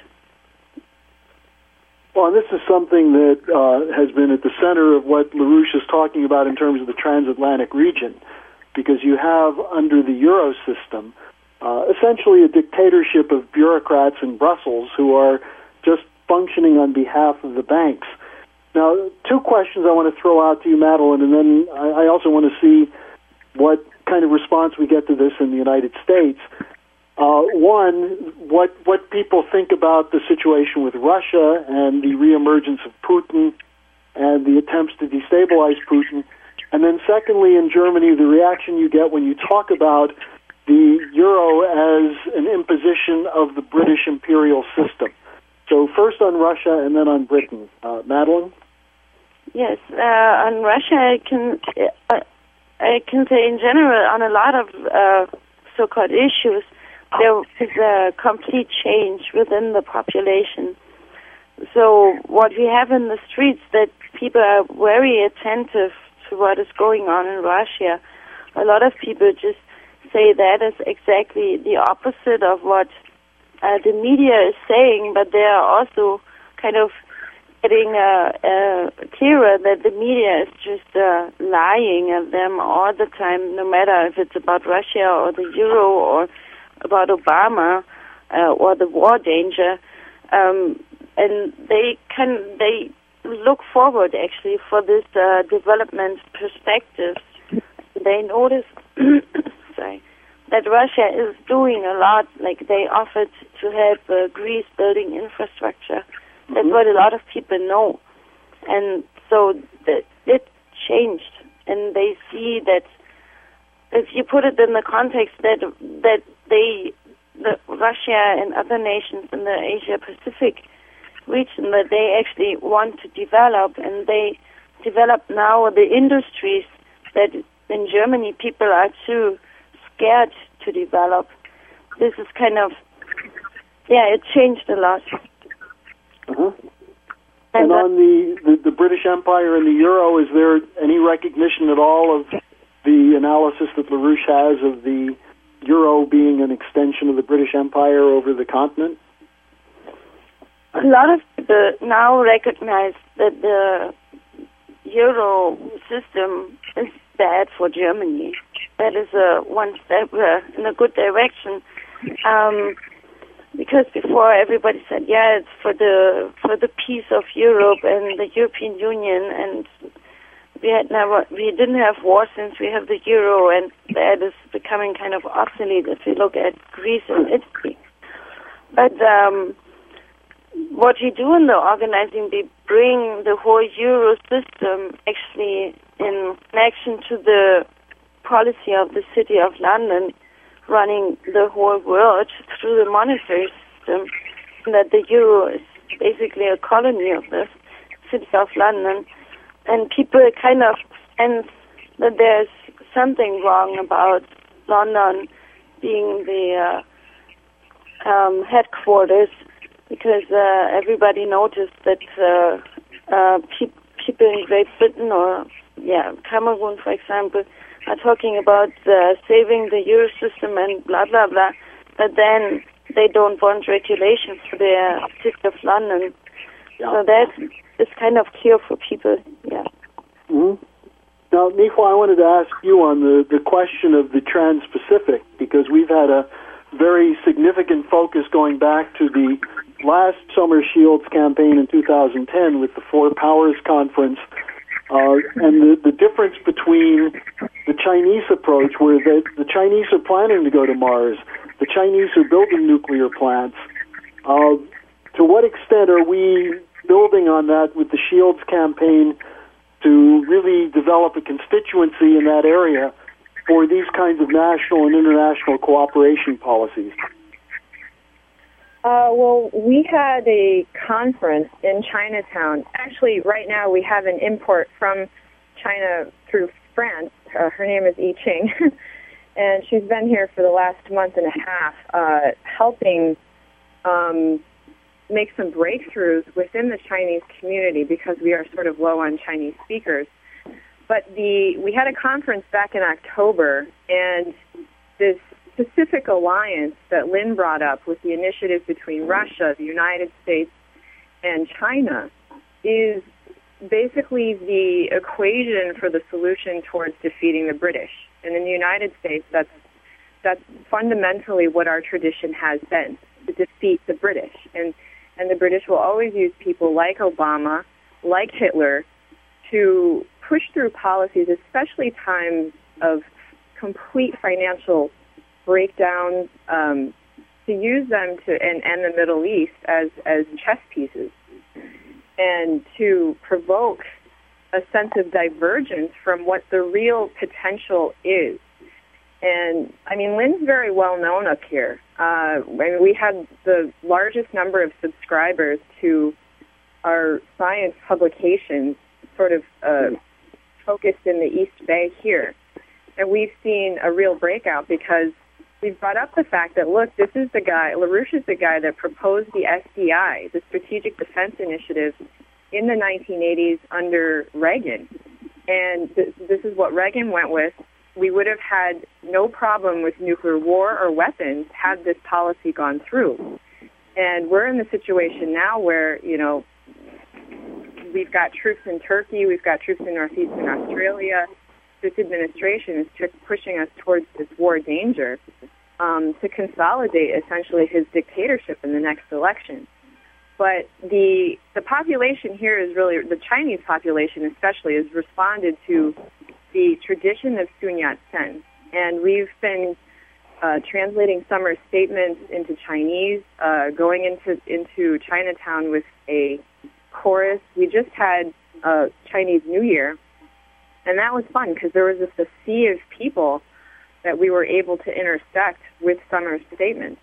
Speaker 1: Well, this is something that uh, has been at the center of what LaRouche is talking about in terms of the transatlantic region, because you have, under the Euro system, uh, essentially a dictatorship of bureaucrats in Brussels who are just functioning on behalf of the banks. Now, two questions I want to throw out to you, Madeline, and then I, I also want to see what kind of response we get to this in the United States. Uh, one, what what people think about the situation with Russia and the reemergence of Putin and the attempts to destabilize Putin. And then secondly, in Germany, the reaction you get when you talk about the euro as an imposition of the British imperial system. So first on Russia and then on Britain. Uh, Madeline?
Speaker 2: Yes, uh, on Russia, I can, uh, I can say in general, on a lot of uh, so-called issues, there is a complete change within the population. So what we have in the streets, that people are very attentive to what is going on in Russia. A lot of people just say that is exactly the opposite of what uh, the media is saying, but they are also kind of getting uh, uh, clearer that the media is just uh, lying at them all the time, no matter if it's about Russia or the euro or about Obama uh, or the war danger, um, and they can they look forward actually for this uh, development perspective. They notice, sorry, that Russia is doing a lot. Like they offered to help uh, Greece building infrastructure. That's mm-hmm. what a lot of people know, and so the, it changed, and they see that. If you put it in the context that that they, the Russia and other nations in the Asia Pacific region, that they actually want to develop, and they develop now the industries that in Germany people are too scared to develop. This is kind of, yeah, it changed a lot.
Speaker 1: Uh-huh. And, and on the, the, the British Empire and the euro, is there any recognition at all of the analysis that LaRouche has of the euro being an extension of the British Empire over the continent?
Speaker 2: A lot of people now recognize that the euro system is bad for Germany. That is a one step uh, in a good direction. Um, because before everybody said, yeah, it's for the for the peace of Europe and the European Union, and we had never we didn't have war since we have the euro, and that is becoming kind of obsolete if you look at Greece and Italy. But um, what you do in the organizing, they bring the whole euro system actually in connection to the policy of the City of London, running the whole world through the monetary system, and that the euro is basically a colony of the City of London. And people kind of sense that there's something wrong about London being the uh, um, headquarters, because uh, everybody noticed that uh, uh, pe- people in Great Britain or yeah Cameroon, for example, are talking about uh, saving the euro system and blah, blah, blah, but then they don't want regulation for the City of London. Yeah. So that is kind of clear for people, yeah.
Speaker 1: Mm-hmm. Now, Michal, I wanted to ask you on the, the question of the Trans-Pacific, because we've had a very significant focus going back to the last Summer Shields campaign in two thousand ten with the Four Powers Conference, uh, and the, the difference between the Chinese approach, where the, the Chinese are planning to go to Mars, the Chinese are building nuclear plants. Uh, to what extent are we building on that with the Shields campaign to really develop a constituency in that area for these kinds of national and international cooperation policies?
Speaker 4: Uh, well, we had a conference in Chinatown. Actually, right now we have an import from China through France. Uh, her name is Yi Qing, and she's been here for the last month and a half, uh, helping um, make some breakthroughs within the Chinese community because we are sort of low on Chinese speakers. But the we had a conference back in October, and this Pacific Alliance that Lynn brought up with the initiative between Russia, the United States, and China is basically the equation for the solution towards defeating the British. And in the United States, that's that's fundamentally what our tradition has been, to defeat the British. And and the British will always use people like Obama, like Hitler, to push through policies, especially times of complete financial breakdown, um, to use them to and, and the Middle East as, as chess pieces, and to provoke a sense of divergence from what the real potential is. And, I mean, Lynn's very well known up here. Uh, I mean, we had the largest number of subscribers to our science publications sort of uh, focused in the East Bay here. And we've seen a real breakout because we've brought up the fact that, look, this is the guy, LaRouche is the guy that proposed the S D I, the Strategic Defense Initiative, in the nineteen eighties under Reagan. And th- this is what Reagan went with. We would have had no problem with nuclear war or weapons had this policy gone through. And we're in the situation now where, you know, we've got troops in Turkey, we've got troops in northeastern Australia. This administration is t- pushing us towards this war danger um, to consolidate essentially his dictatorship in the next election. But the the population here is really, the Chinese population especially, has responded to the tradition of Sun Yat-sen. And we've been uh, translating Summer's statements into Chinese, uh, going into, into Chinatown with a chorus. We just had uh, Chinese New Year, and that was fun because there was just a sea of people that we were able to intersect with Summer's statements.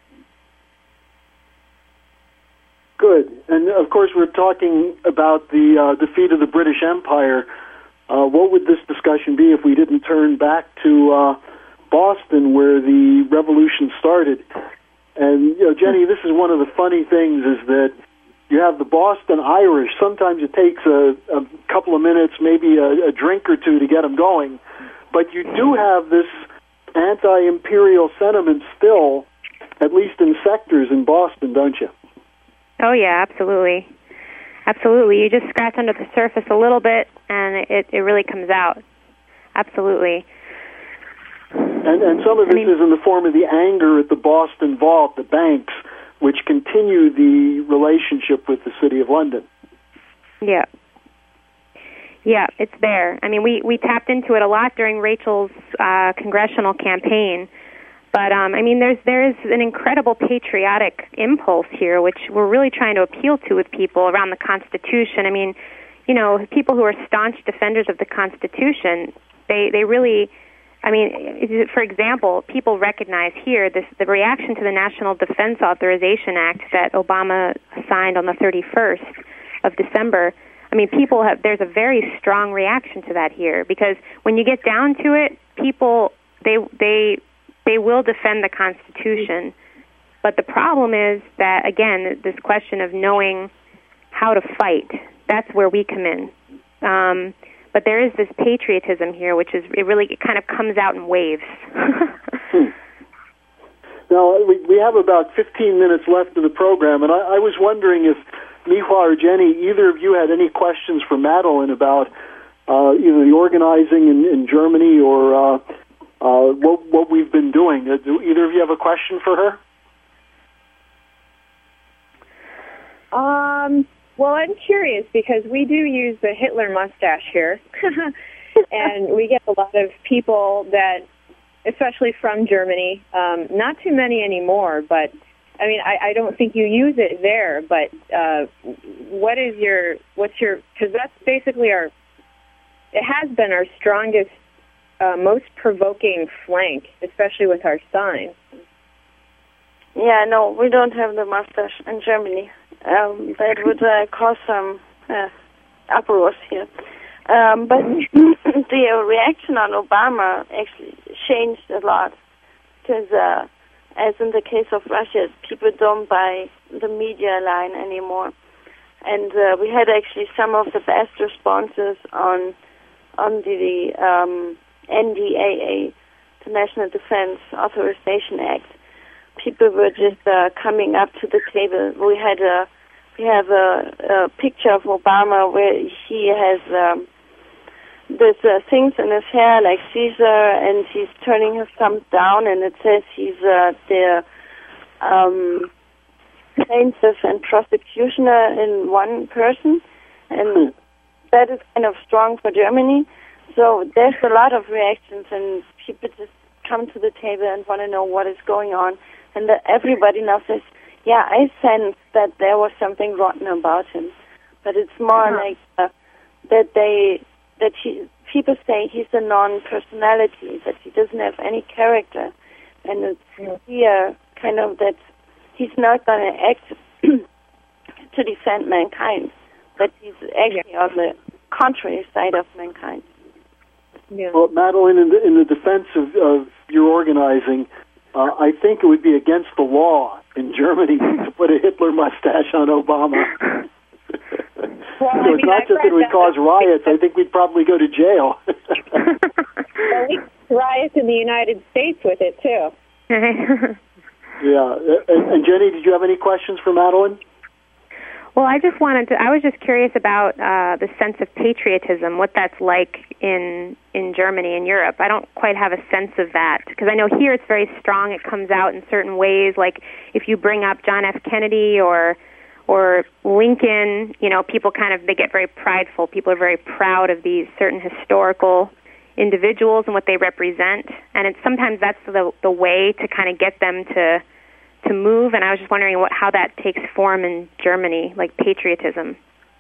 Speaker 1: Good. And, of course, we're talking about the uh, defeat of the British Empire. Uh, what would this discussion be if we didn't turn back to uh, Boston, where the revolution started? And, you know, Jenny, this is one of the funny things is that You have the Boston Irish. Sometimes it takes a, a couple of minutes, maybe a, a drink or two to get them going. But you do have this anti-imperial sentiment still, at least in sectors in Boston, don't you?
Speaker 3: Oh, yeah, absolutely. Absolutely. You just scratch under the surface a little bit, and it, it really comes out. Absolutely.
Speaker 1: And, and some of it I mean, is in the form of the anger at the Boston Vault, the banks, which continue the relationship with the City of London.
Speaker 3: Yeah. Yeah, it's there. I mean, we, we tapped into it a lot during Rachel's uh, congressional campaign. But, um, I mean, there's there's an incredible patriotic impulse here, which we're really trying to appeal to with people around the Constitution. I mean, you know, people who are staunch defenders of the Constitution, they, they really, I mean, for example, people recognize here this the reaction to the National Defense Authorization Act that Obama signed on the thirty-first of December. I mean, people have, there's a very strong reaction to that here, because when you get down to it, people, they they... They will defend the Constitution, but the problem is that, again, this question of knowing how to fight, that's where we come in. Um, but there is this patriotism here, which is, it really it kind of comes out in waves.
Speaker 1: hmm. Now, we, we have about fifteen minutes left of the program, and I, I was wondering if Michal or Jenny, either of you had any questions for Madeleine about uh, either the organizing in, in Germany or... Uh, Uh, what, what we've been doing. Uh, do either of you have a question for her?
Speaker 4: Um, well, I'm curious because we do use the Hitler mustache here, and we get a lot of people that, especially from Germany, um, not too many anymore, but I mean, I, I don't think you use it there, but uh, what is your, what's your, because that's basically our, it has been our strongest Uh, most provoking flank, especially with our sign.
Speaker 2: Yeah, no, we don't have the mustache in Germany. Um, that would uh, cause some uh, uproars here. Um, but the reaction on Obama actually changed a lot, because uh, as in the case of Russia, people don't buy the media line anymore. And uh, we had actually some of the best responses on on the um, N D A A, the National Defense Authorization Act. People were just uh, coming up to the table. We had a we have a, a picture of Obama where he has um, there's uh, things in his hair like Caesar, and he's turning his thumb down, and it says he's uh, the um, plaintiff and prosecutioner in one person, and that is kind of strong for Germany. So there's a lot of reactions, and people just come to the table and want to know what is going on. And the, everybody now says, yeah, I sense that there was something rotten about him. But it's more uh-huh. like uh, that they, that he, people say he's a non-personality, that he doesn't have any character. And it's yeah. clear kind of that he's not going to act to defend mankind, but he's actually yeah. on the contrary side of mankind.
Speaker 1: Yeah. Well, Madeleine, in the, in the defense of, of your organizing, uh, I think it would be against the law in Germany to put a Hitler mustache on Obama.
Speaker 4: Well,
Speaker 1: so
Speaker 4: I
Speaker 1: it's
Speaker 4: mean,
Speaker 1: not
Speaker 4: I've
Speaker 1: just that it would cause riots. I think we'd probably go to jail.
Speaker 4: Well, we riots in the United States with it, too.
Speaker 1: Yeah. And, and Jenny, did you have any questions for Madeleine?
Speaker 3: Well, I just wanted to, I was just curious about uh, the sense of patriotism, what that's like in in Germany and Europe. I don't quite have a sense of that, because I know here it's very strong. It comes out in certain ways, like if you bring up John F. Kennedy or or Lincoln, you know, people kind of, they get very prideful. People are very proud of these certain historical individuals and what they represent. And it's sometimes that's the the way to kind of get them to to move, and I was just wondering what how that takes form in Germany, like patriotism.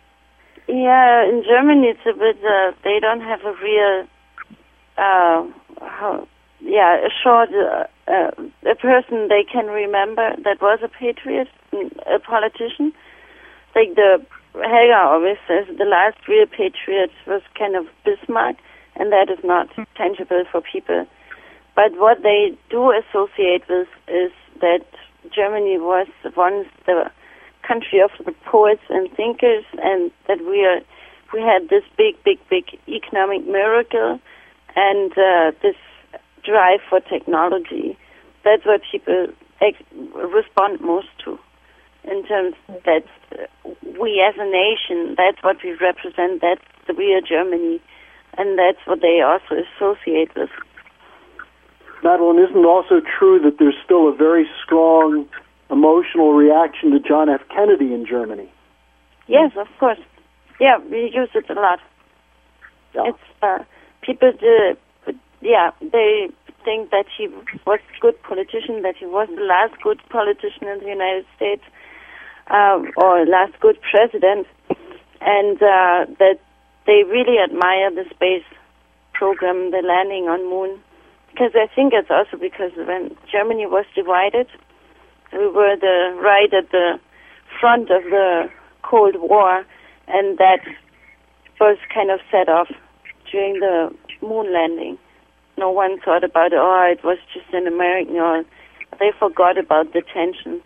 Speaker 2: Yeah, in Germany it's a bit, uh, they don't have a real, uh, how, yeah, a short, uh, uh, a person they can remember that was a patriot, a politician. Like the, Helga always says the last real patriot was kind of Bismarck, and that is not tangible for people. But what they do associate with is that Germany was once the country of the poets and thinkers, and that we are we had this big, big, big economic miracle, and uh, this drive for technology. That's what people ex- respond most to, in terms that uh, we as a nation, that's what we represent. That's the real Germany, and that's what they also associate with.
Speaker 1: Madeleine, isn't it also true that there's still a very strong emotional reaction to John F. Kennedy in Germany?
Speaker 2: Yes, of course. Yeah, we use it a lot.
Speaker 1: Yeah.
Speaker 2: It's uh, people, uh, yeah, they think that he was a good politician, that he was the last good politician in the United States, um, or last good president, and uh, that they really admire the space program, the landing on Moon. Because I think it's also because when Germany was divided, we were the right at the front of the Cold War, and that was kind of set off during the moon landing. No one thought about, oh, it was just an American, or they forgot about the tensions.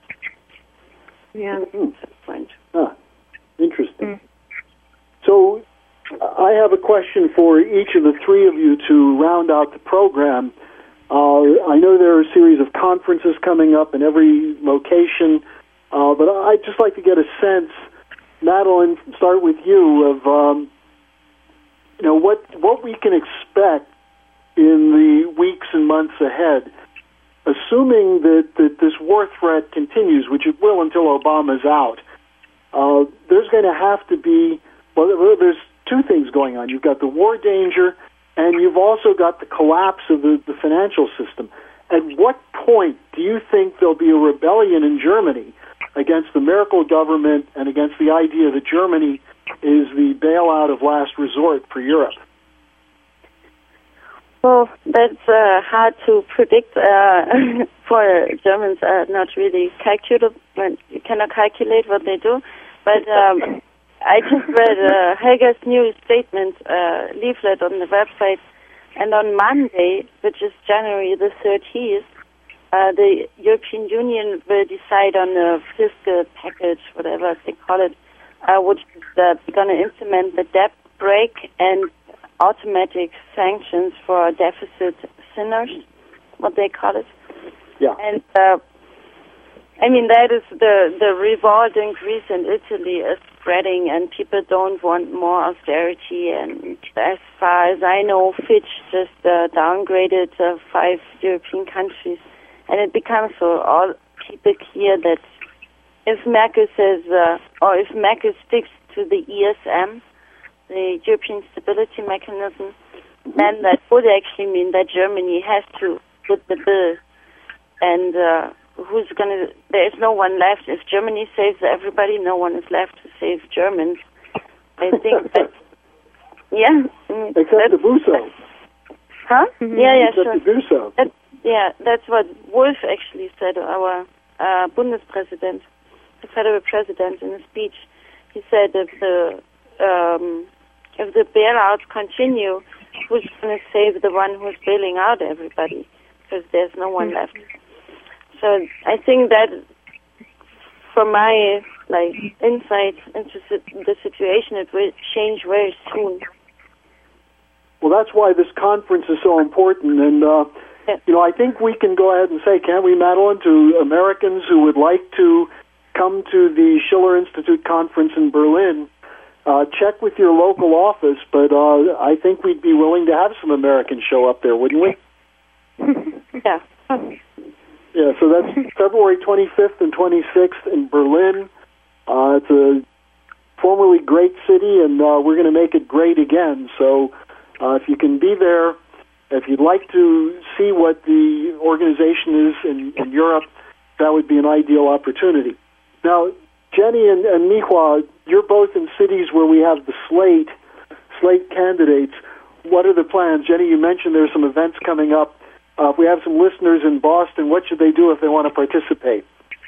Speaker 4: Yeah.
Speaker 1: Mm-hmm. Ah, interesting. Mm. So I have a question for each of the three of you to round out the program. Uh, I know there are a series of conferences coming up in every location, uh, but I'd just like to get a sense, Madeleine, start with you, of um, you know what what we can expect in the weeks and months ahead, assuming that, that this war threat continues, which it will until Obama's out. Uh, there's going to have to be, well, there's two things going on. You've got the war danger, and you've also got the collapse of the, the financial system. At what point do you think there'll be a rebellion in Germany against the Merkel government and against the idea that Germany is the bailout of last resort for Europe?
Speaker 2: Well, that's uh, hard to predict. Uh, for Germans are not really calculable. You cannot calculate what they do. But um, I just read uh, Helga's new statement, uh, leaflet on the website, and on Monday, which is January the thirteenth, uh, the European Union will decide on a fiscal package, whatever they call it, uh, which is uh, going to implement the debt brake and automatic sanctions for deficit sinners, what they call it.
Speaker 1: Yeah.
Speaker 2: And uh, I mean, that is the, the revolt in Greece and Italy is spreading, and people don't want more austerity. And as far as I know, Fitch just uh, downgraded uh, five European countries. And it becomes for all people clear that if Merkel says, uh, or if Merkel sticks to the E S M, the European Stability Mechanism, then that would actually mean that Germany has to foot the bill. And uh, who's going to... There is no one left. If Germany saves everybody, no one is left to save Germans. I think that... Yeah.
Speaker 1: Except the Busso.
Speaker 2: Huh? Mm-hmm. Yeah, yeah,
Speaker 1: Except
Speaker 2: sure.
Speaker 1: the Busso.
Speaker 2: That, yeah, that's what Wolf actually said, our uh, Bundespräsident, the federal president, in a speech. He said if the... Um, if the bailouts continue, who's going to save the one who's bailing out everybody? Because there's no one left. So I think that, from my like insight into the situation, it will change very soon.
Speaker 1: Well, that's why this conference is so important. And, uh, yeah. you know, I think we can go ahead and say, can't we, Madeleine, to Americans who would like to come to the Schiller Institute conference in Berlin, Uh, check with your local office, but uh, I think we'd be willing to have some Americans show up there, wouldn't we?
Speaker 2: Yeah.
Speaker 1: Yeah, so that's February twenty-fifth and twenty-sixth in Berlin. Uh, it's a formerly great city, and uh, we're going to make it great again. So uh, if you can be there, if you'd like to see what the organization is in, in Europe, that would be an ideal opportunity. Now, Jenny and, and Michwa, you're both in cities where we have the slate, slate candidates. What are the plans? Jenny, you mentioned there's some events coming up. Uh, if we have some listeners in Boston, what should they do if they want to participate?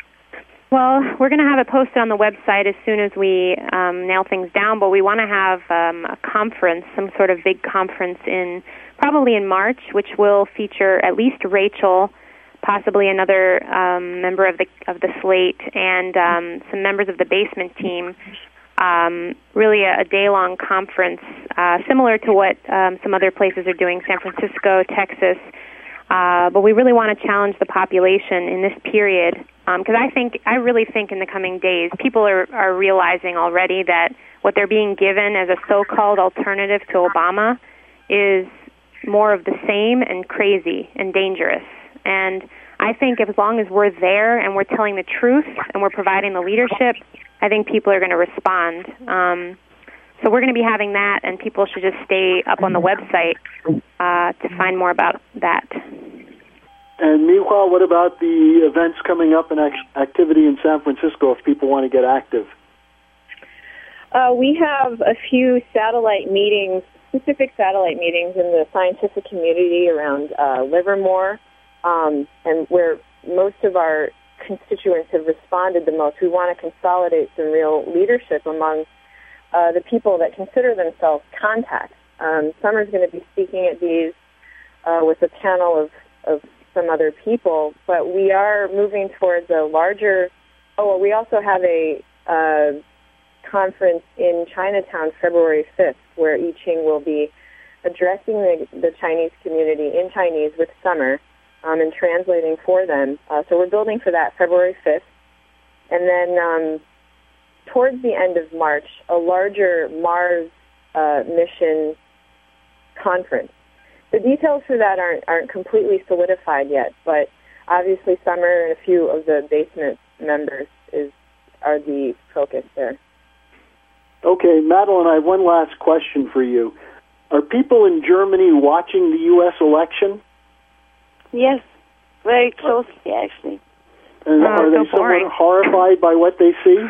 Speaker 3: Well, we're going to have it posted on the website as soon as we um, nail things down, but we want to have um, a conference, some sort of big conference in probably in March, which will feature at least Rachel, possibly another um, member of the of the slate, and um, some members of the basement team. Um, really a, a day-long conference, uh, similar to what um, some other places are doing, San Francisco, Texas. Uh, but we really want to challenge the population in this period, because um, I think, I really think in the coming days, people are, are realizing already that what they're being given as a so-called alternative to Obama is more of the same and crazy and dangerous. And I think as long as we're there and we're telling the truth and we're providing the leadership, I think people are going to respond. Um, so we're going to be having that, and people should just stay up on the website uh, to find more about that.
Speaker 1: And meanwhile, what about the events coming up and act- activity in San Francisco if people want to get active?
Speaker 4: Uh, we have a few satellite meetings, specific satellite meetings in the scientific community around uh, Livermore, um, and where most of our constituents have responded the most. We want to consolidate some real leadership among uh, the people that consider themselves contacts. Um, Summer's going to be speaking at these uh, with a panel of, of some other people, but we are moving towards a larger, oh, we also have a uh, conference in Chinatown February fifth, where I Ching will be addressing the, the Chinese community in Chinese with Summer, Um, and translating for them. Uh, so we're building for that February fifth. And then um, towards the end of March, a larger Mars uh, mission conference. The details for that aren't, aren't completely solidified yet, but obviously Summer and a few of the basement members is are the focus there.
Speaker 1: Okay, Madeline, I have one last question for you. Are people in Germany watching the U S election?
Speaker 2: Yes, very closely, actually.
Speaker 1: And
Speaker 3: Oh,
Speaker 1: are they
Speaker 3: so boring.
Speaker 1: somewhat horrified by what they see?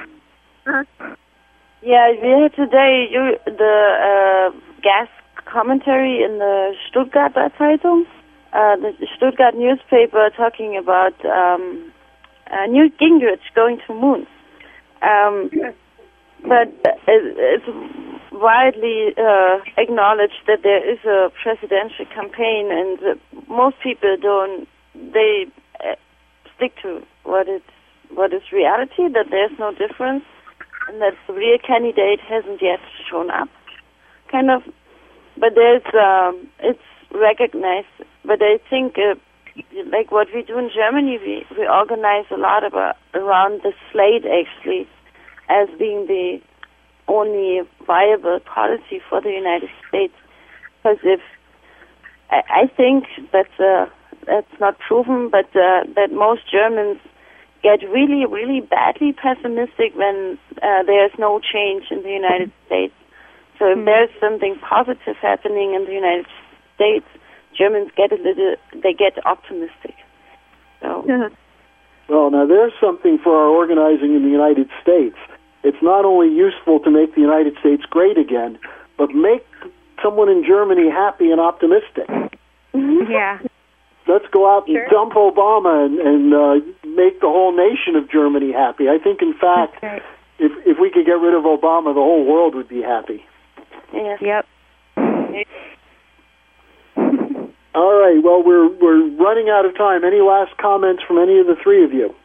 Speaker 2: Yeah, we had today you, the uh, gas commentary in the Stuttgarter Zeitung, uh, the Stuttgart newspaper, talking about um, uh, Newt Gingrich going to moon. Um, but it, it's widely uh, acknowledged that there is a presidential campaign, and uh, most people don't. They uh, stick to what is what is reality. That there's no difference, and that the real candidate hasn't yet shown up. Kind of, but there's um, it's recognized. But I think, uh, like what we do in Germany, we we organize a lot about around the slate actually, as being the only viable policy for the United States. Because if I, I think that's uh, that's not proven, but uh, that most Germans get really, really badly pessimistic when uh, there's no change in the United States. So if mm-hmm. there's something positive happening in the United States, Germans get a little, they get optimistic. So.
Speaker 4: Yeah.
Speaker 1: Well, now there's something for our organizing in the United States. It's not only useful to make the United States great again, but make someone in Germany happy and optimistic.
Speaker 2: Mm-hmm.
Speaker 3: Yeah.
Speaker 1: Let's go out and
Speaker 4: Sure.
Speaker 1: dump Obama and, and uh, make the whole nation of Germany happy. I think, in fact,
Speaker 3: Right.
Speaker 1: if if we could get rid of Obama, the whole world would be happy.
Speaker 2: Yes.
Speaker 3: Yep.
Speaker 1: All right. Well, we're we're running out of time. Any last comments from any of the three of you?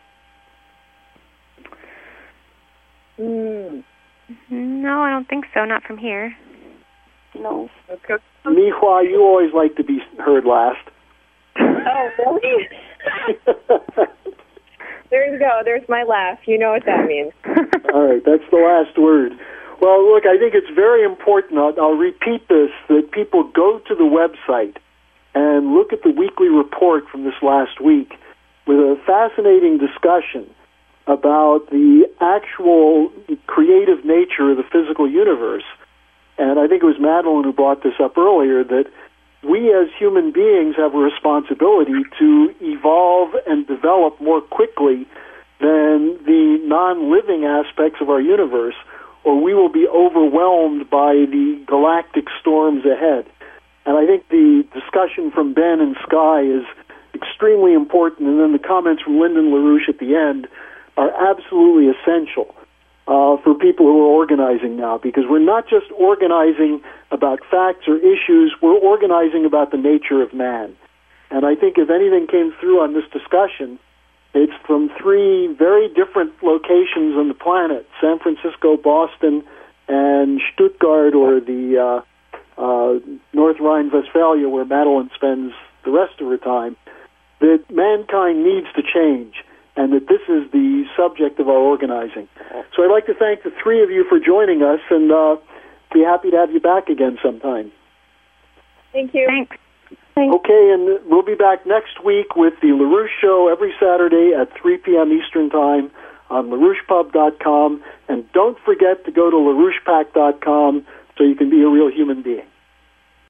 Speaker 4: Mm.
Speaker 3: No, I don't think so. Not from here.
Speaker 2: No.
Speaker 4: Okay.
Speaker 1: Mihua, you always like to be heard last.
Speaker 4: Oh, really? There you go. There's my laugh. You know what that means.
Speaker 1: All right, that's the last word. Well, look, I think it's very important, I'll, I'll repeat this, that people go to the website and look at the weekly report from this last week with a fascinating discussion about the actual creative nature of the physical universe. And I think it was Madeline who brought this up earlier, that we as human beings have a responsibility to evolve and develop more quickly than the non-living aspects of our universe, or we will be overwhelmed by the galactic storms ahead. And I think the discussion from Ben and Sky is extremely important, and then the comments from Lyndon LaRouche at the end are absolutely essential uh, for people who are organizing now, because we're not just organizing about facts or issues, we're organizing about the nature of man. And I think if anything came through on this discussion, it's from three very different locations on the planet, San Francisco, Boston, and Stuttgart, or the uh, uh, North Rhine-Westphalia, where Madeline spends the rest of her time, that mankind needs to change, and that this is the subject of our organizing. So I'd like to thank the three of you for joining us, and uh, be happy to have you back again sometime.
Speaker 4: Thank you.
Speaker 3: Thanks.
Speaker 1: Okay, and we'll be back next week with the LaRouche Show every Saturday at three p.m. Eastern Time on LaRouche Pub dot com. And don't forget to go to LaRouche Pack dot com so you can be a real human being.